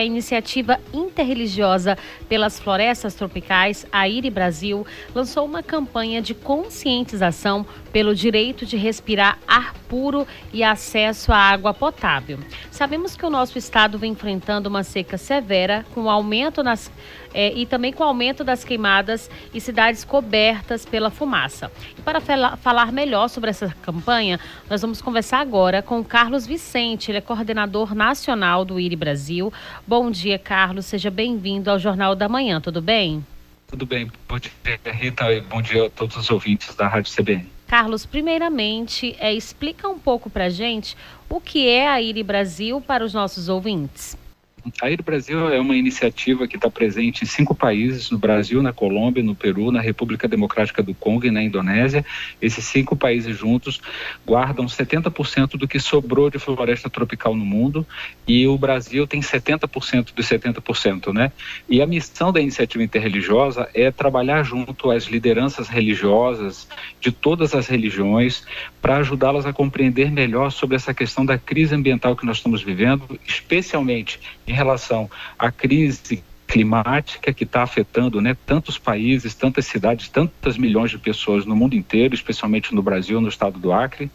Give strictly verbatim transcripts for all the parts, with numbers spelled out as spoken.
A iniciativa interreligiosa pelas florestas tropicais, a I R I Brasil, lançou uma campanha de conscientização pelo direito de respirar ar puro e acesso à água potável. Sabemos que o nosso estado vem enfrentando uma seca severa, com aumento nas, é, e também com o aumento das queimadas e cidades cobertas pela fumaça. E para fala, falar melhor sobre essa campanha, nós vamos conversar agora com o Carlos Vicente, ele é coordenador nacional do I R I Brasil. Bom dia, Carlos. Seja bem-vindo ao Jornal da Manhã. Tudo bem? Tudo bem. Bom dia, Rita, e bom dia a todos os ouvintes da Rádio C B N. Carlos, primeiramente, é, explica um pouco para a gente o que é a I R I Brasil para os nossos ouvintes. A I R I Brasil é uma iniciativa que está presente em cinco países, no Brasil, na Colômbia, no Peru, na República Democrática do Congo e na Indonésia. Esses cinco países juntos guardam setenta por cento do que sobrou de floresta tropical no mundo, e o Brasil tem setenta por cento dos setenta por cento, né? E a missão da iniciativa interreligiosa é trabalhar junto às lideranças religiosas de todas as religiões para ajudá-las a compreender melhor sobre essa questão da crise ambiental que nós estamos vivendo, especialmente em relação à crise climática que está afetando, né, tantos países, tantas cidades, tantas milhões de pessoas no mundo inteiro, especialmente no Brasil, no estado do Acre,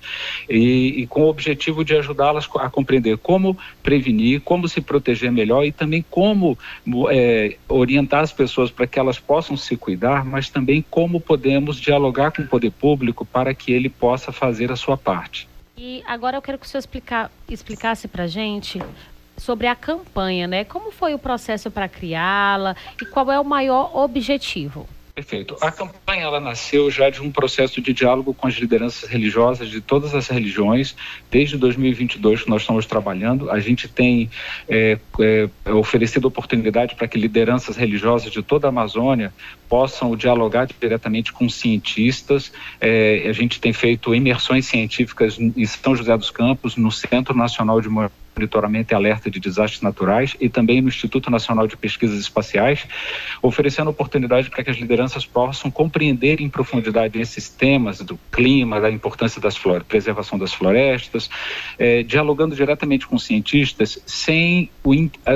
e, e com o objetivo de ajudá-las a compreender como prevenir, como se proteger melhor e também como é, orientar as pessoas para que elas possam se cuidar, mas também como podemos dialogar com o poder público para que ele possa fazer a sua parte. E agora eu quero que o senhor explicar, explicasse para a gente sobre a campanha, né? Como foi o processo para criá-la e qual é o maior objetivo? Perfeito. A campanha ela nasceu já de um processo de diálogo com as lideranças religiosas de todas as religiões. Desde dois mil e vinte e dois que nós estamos trabalhando, a gente tem é, é, oferecido oportunidade para que lideranças religiosas de toda a Amazônia possam dialogar diretamente com cientistas. É, a gente tem feito imersões científicas em São José dos Campos, no Centro Nacional de Monitoramento e Alerta de Desastres Naturais e também no Instituto Nacional de Pesquisas Espaciais, oferecendo oportunidade para que as lideranças possam compreender em profundidade esses temas do clima, da importância da preservação das florestas, eh, dialogando diretamente com cientistas sem o,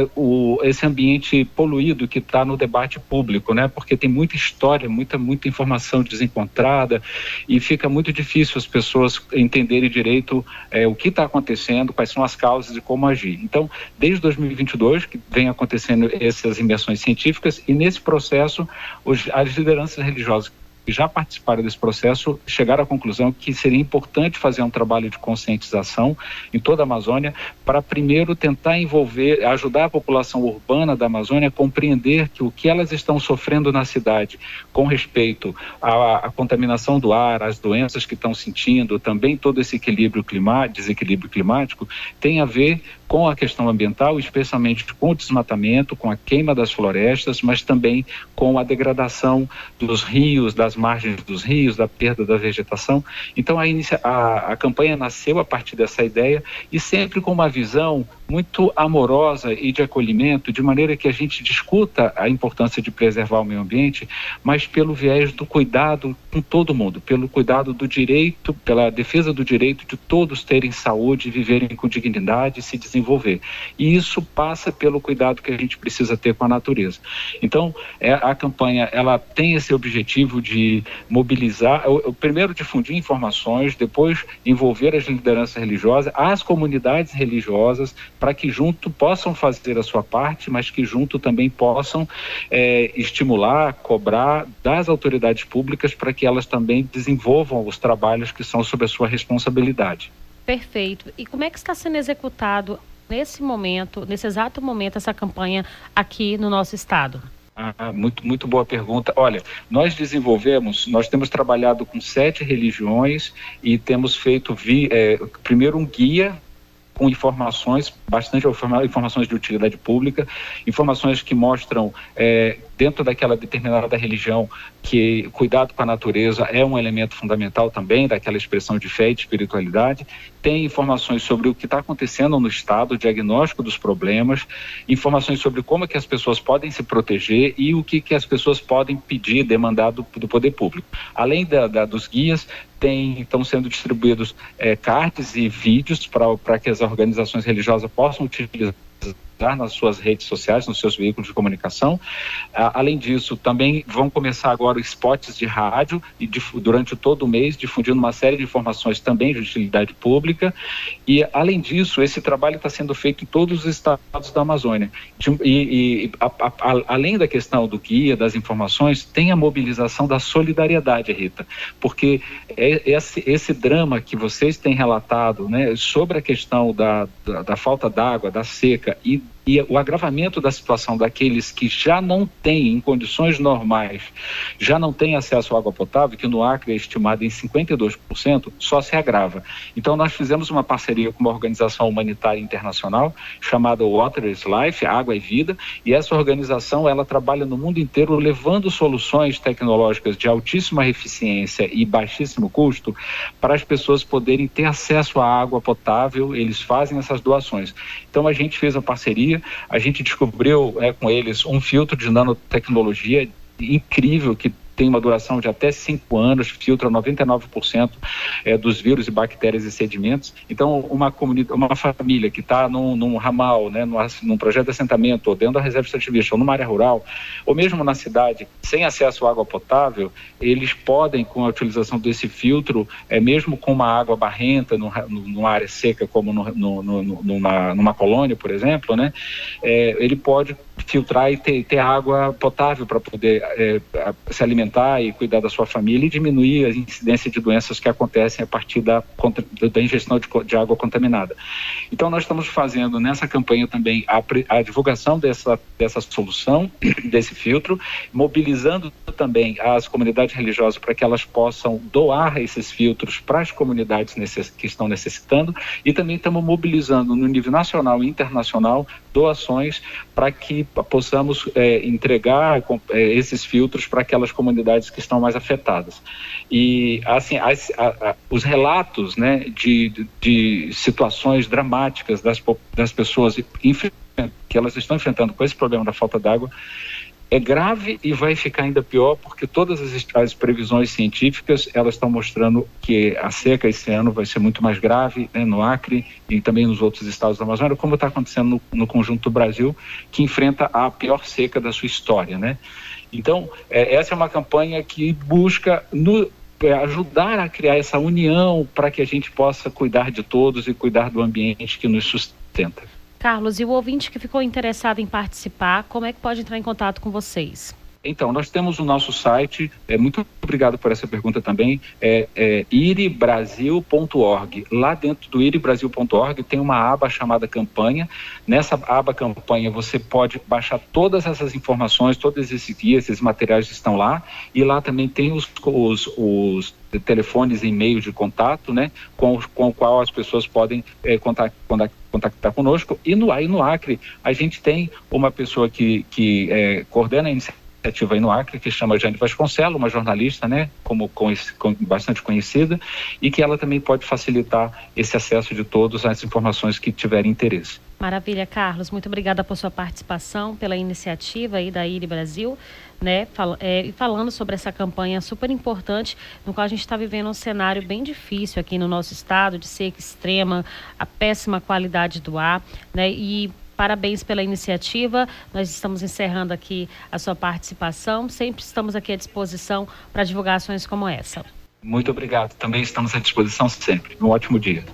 o, esse ambiente poluído que está no debate público, né? Porque tem muita história, muita, muita informação desencontrada e fica muito difícil as pessoas entenderem direito eh, o que está acontecendo, quais são as causas e como agir. Então, desde dois mil e vinte e dois que vem acontecendo essas imersões científicas e nesse processo os, as lideranças religiosas que já participaram desse processo chegaram à conclusão que seria importante fazer um trabalho de conscientização em toda a Amazônia para primeiro tentar envolver, ajudar a população urbana da Amazônia a compreender que o que elas estão sofrendo na cidade com respeito à, à contaminação do ar, às doenças que estão sentindo, também todo esse equilíbrio climático, desequilíbrio climático, tem a ver com a questão ambiental, especialmente com o desmatamento, com a queima das florestas, mas também com a degradação dos rios, das margens dos rios, da perda da vegetação. Então a, inicia, a, a campanha nasceu a partir dessa ideia e sempre com uma visão muito amorosa e de acolhimento, de maneira que a gente discuta a importância de preservar o meio ambiente, mas pelo viés do cuidado com todo mundo, pelo cuidado do direito, pela defesa do direito de todos terem saúde, viverem com dignidade e se desenvolver. E isso passa pelo cuidado que a gente precisa ter com a natureza. Então, é, a campanha ela tem esse objetivo de mobilizar, o, primeiro difundir informações, depois envolver as lideranças religiosas, as comunidades religiosas, para que junto possam fazer a sua parte, mas que junto também possam é, estimular, cobrar das autoridades públicas para que elas também desenvolvam os trabalhos que são sob a sua responsabilidade. Perfeito. E como é que está sendo executado nesse momento, nesse exato momento, essa campanha aqui no nosso estado? Ah, muito, muito boa pergunta. Olha, nós desenvolvemos, nós temos trabalhado com sete religiões e temos feito, vi, é, primeiro um guia com informações, bastante informações de utilidade pública, informações que mostram, é, dentro daquela determinada religião, que cuidado com a natureza é um elemento fundamental também daquela expressão de fé e de espiritualidade. Tem informações sobre o que está acontecendo no estado, o diagnóstico dos problemas, informações sobre como é que as pessoas podem se proteger e o que, que as pessoas podem pedir, demandar do, do poder público. Além da, da, dos guias, tem, estão sendo distribuídos é, cards e vídeos para que as organizações religiosas possam utilizar nas suas redes sociais, nos seus veículos de comunicação. Além disso, também vão começar agora os spots de rádio e durante todo o mês, difundindo uma série de informações também de utilidade pública. E, além disso, esse trabalho está sendo feito em todos os estados da Amazônia. E, e a, a, a, além da questão do guia, das informações, tem a mobilização da solidariedade, Rita, porque é esse, esse drama que vocês têm relatado, né, sobre a questão da, da, da falta d'água, da seca e E o agravamento da situação daqueles que já não têm, em condições normais, já não têm acesso à água potável, que no Acre é estimado em cinquenta e dois por cento, só se agrava. Então, nós fizemos uma parceria com uma organização humanitária internacional chamada Water is Life, Água é Vida, e essa organização, ela trabalha no mundo inteiro levando soluções tecnológicas de altíssima eficiência e baixíssimo custo para as pessoas poderem ter acesso à água potável. Eles fazem essas doações. Então, a gente fez a parceria. A gente descobriu é, com eles um filtro de nanotecnologia incrível que tem uma duração de até cinco anos, filtra noventa e nove por cento é, dos vírus e bactérias e sedimentos. Então, uma, comunidade, uma família que está num, num ramal, né, num, num projeto de assentamento, ou dentro da reserva extrativista, ou numa área rural, ou mesmo na cidade, sem acesso à água potável, eles podem, com a utilização desse filtro, é, mesmo com uma água barrenta, num, numa área seca, como no, no, no, numa, numa colônia, por exemplo, né, é, ele pode filtrar e ter, ter água potável para poder é, se alimentar e cuidar da sua família e diminuir a incidência de doenças que acontecem a partir da, da ingestão de, de água contaminada. Então, nós estamos fazendo nessa campanha também a, a divulgação dessa, dessa solução, desse filtro, mobilizando também as comunidades religiosas para que elas possam doar esses filtros para as comunidades necess, que estão necessitando, e também estamos mobilizando no nível nacional e internacional doações para que possamos é, entregar é, esses filtros para aquelas comunidades que estão mais afetadas. E assim, as, a, a, os relatos, né, de, de situações dramáticas das, das pessoas que elas estão enfrentando com esse problema da falta d'água é grave e vai ficar ainda pior, porque todas as, as previsões científicas, elas estão mostrando que a seca esse ano vai ser muito mais grave, né, no Acre e também nos outros estados da Amazônia, como está acontecendo no, no conjunto do Brasil, que enfrenta a pior seca da sua história, né? Então, é, essa é uma campanha que busca no, é, ajudar a criar essa união para que a gente possa cuidar de todos e cuidar do ambiente que nos sustenta. Carlos, e o ouvinte que ficou interessado em participar, como é que pode entrar em contato com vocês? Então, nós temos o nosso site, é, muito obrigado por essa pergunta também, é, é iribrasil ponto org. Lá dentro do iribrasil ponto org tem uma aba chamada campanha. Nessa aba campanha você pode baixar todas essas informações, todos esses guias, esses materiais estão lá, e lá também tem os, os, os telefones e e-mails de contato, né, com, com o qual as pessoas podem é, contact, contact, contactar conosco. E no, aí no Acre a gente tem uma pessoa que, que é, coordena a iniciativa iniciativa aí no Acre, que chama Jane Vasconcelos, uma jornalista, né, como, com, com, bastante conhecida, e que ela também pode facilitar esse acesso de todos às informações que tiverem interesse. Maravilha, Carlos. Muito obrigada por sua participação, pela iniciativa aí da I R I Brasil, né, fal, é, falando sobre essa campanha super importante, no qual a gente está vivendo um cenário bem difícil aqui no nosso estado, de seca extrema, a péssima qualidade do ar, né, e parabéns pela iniciativa. Nós estamos encerrando aqui a sua participação. Sempre estamos aqui à disposição para divulgações como essa. Muito obrigado. Também estamos à disposição sempre. Um ótimo dia.